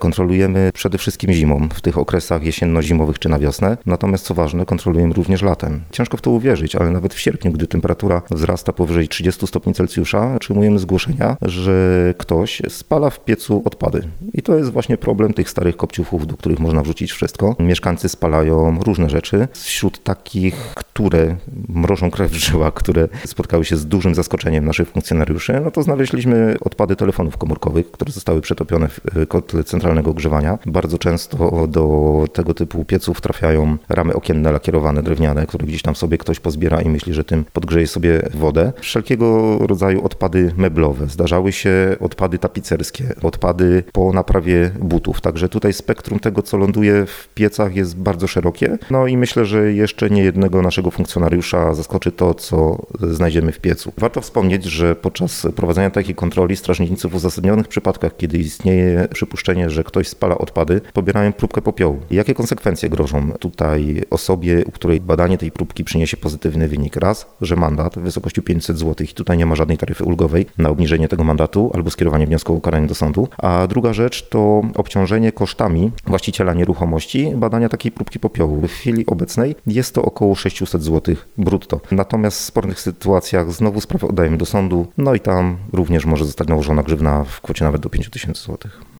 Kontrolujemy przede wszystkim zimą, w tych okresach jesienno-zimowych czy na wiosnę. Natomiast co ważne, kontrolujemy również latem. Ciężko w to uwierzyć, ale nawet w sierpniu, gdy temperatura wzrasta powyżej 30 stopni Celsjusza, otrzymujemy zgłoszenia, że ktoś spala w piecu odpady. I to jest właśnie problem tych starych kopciuchów, do których można wrzucić wszystko. Mieszkańcy spalają różne rzeczy. Wśród takich, które mrożą krew w żyłach, które spotkały się z dużym zaskoczeniem naszych funkcjonariuszy, no to znaleźliśmy odpady telefonów komórkowych, które zostały przetopione w kotle centralnego ogrzewania. Bardzo często do tego typu pieców trafiają ramy okienne lakierowane, drewniane, które gdzieś tam sobie ktoś pozbiera i myśli, że tym podgrzeje sobie wodę. Wszelkiego rodzaju odpady meblowe. Zdarzały się odpady tapicerskie, odpady po naprawie butów. Także tutaj spektrum tego, co ląduje w piecach, jest bardzo szerokie. No i myślę, że jeszcze nie jednego naszego funkcjonariusza zaskoczy to, co znajdziemy w piecu. Warto wspomnieć, że podczas prowadzenia takiej kontroli strażnicy w uzasadnionych przypadkach, kiedy istnieje przypuszczenie, że ktoś spala odpady, pobierają próbkę popiołu. Jakie konsekwencje grożą tutaj osobie, u której badanie tej próbki przyniesie pozytywny wynik? Raz, że mandat w wysokości 500 zł i tutaj nie ma żadnej taryfy ulgowej na obniżenie tego mandatu albo skierowanie wniosku o ukaranie do sądu. A druga rzecz to obciążenie kosztami właściciela nieruchomości badania takiej próbki popiołu. W chwili obecnej jest to około 600 zł brutto. Natomiast w spornych sytuacjach znowu sprawę oddajemy do sądu, no i tam również może zostać nałożona grzywna w kwocie nawet do 5000 zł.